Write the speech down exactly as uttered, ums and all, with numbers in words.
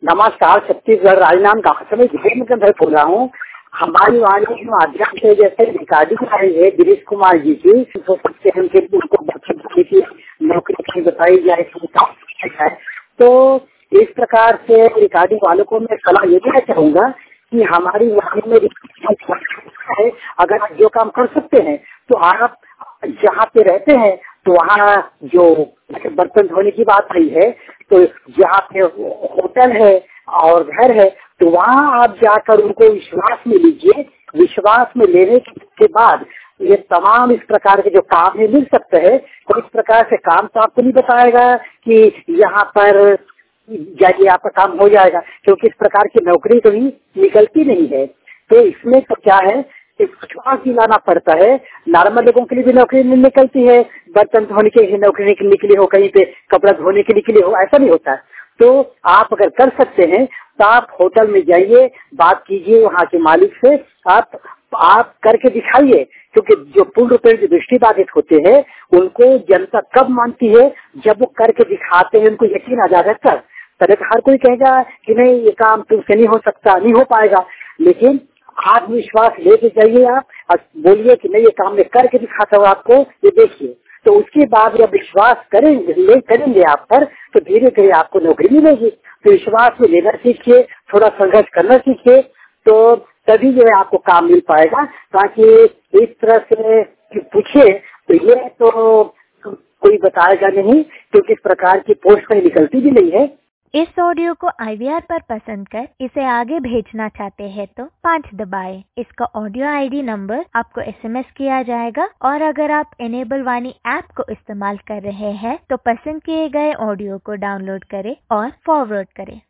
नमस्कार, छत्तीसगढ़ राजनांद गांव से मैं जितेंद्र भाई बोल रहा हूँ। हमारी वाणी के माध्यम से जैसे रिकॉर्डिंग आई है गिरीश कुमार जी की, तो सकते हैं कि उनको बच्चों की नौकरी की बताई जाए है। तो इस प्रकार से रिकॉर्डिंग वालों को मैं सलाह ये देना चाहूंगा कि हमारी वाणी में है, अगर आप जो काम कर सकते हैं तो आप जहाँ पे रहते हैं तो वहाँ जो बर्तन धोने की बात आई है, तो जहाँ पे होटल है और घर है तो वहाँ आप जाकर उनको विश्वास में लीजिए। विश्वास में लेने के बाद ये तमाम इस प्रकार के जो काम है मिल सकते हैं। तो इस प्रकार से काम तो आपको नहीं बताएगा कि यहाँ पर जाइए आपका काम हो जाएगा, क्योंकि इस प्रकार की नौकरी कभी निकलती नहीं है। तो इसमें तो क्या है, विश्वास दिलाना पड़ता है। नॉर्मल लोगों के लिए भी नौकरी नहीं निकलती है, बर्तन धोने के लिए नौकरी निकली हो, कहीं पे कपड़ा धोने के निकली हो, ऐसा नहीं होता। तो आप अगर कर सकते हैं तो आप होटल में जाइए, बात कीजिए वहाँ के मालिक से, आप आप करके दिखाइए। क्योंकि जो पूर्ण रूप से दृष्टि बाधित होते हैं उनको जनता कब मानती है, जब वो करके दिखाते हैं, उनको यकीन आ जाता है तब। तरह हर कोई कहेगा कि नहीं ये काम तुमसे नहीं हो सकता, नहीं हो पाएगा, लेकिन आत्मविश्वास लेके जाइए आप और बोलिए कि नहीं ये काम मैं करके दिखाता हूँ आपको, ये देखिए। तो उसके बाद जब विश्वास करेंगे ले करेंगे आप पर, तो धीरे धीरे आपको नौकरी मिलेगी। तो विश्वास में लेना सीखिए, थोड़ा संघर्ष करना सीखिए, तो तभी जो है आपको काम मिल पाएगा। ताकि इस तरह से पूछे तो ये तो कोई बताएगा नहीं, क्योंकि इस प्रकार की पोस्ट कहीं निकलती भी नहीं है। इस ऑडियो को आई वी आर पर पसंद कर इसे आगे भेजना चाहते हैं तो पाँच दबाएं। इसका ऑडियो आई डी नंबर आपको एस एम एस किया जाएगा। और अगर आप इनेबल वाणी ऐप को इस्तेमाल कर रहे हैं तो पसंद किए गए ऑडियो को डाउनलोड करें और फॉरवर्ड करें।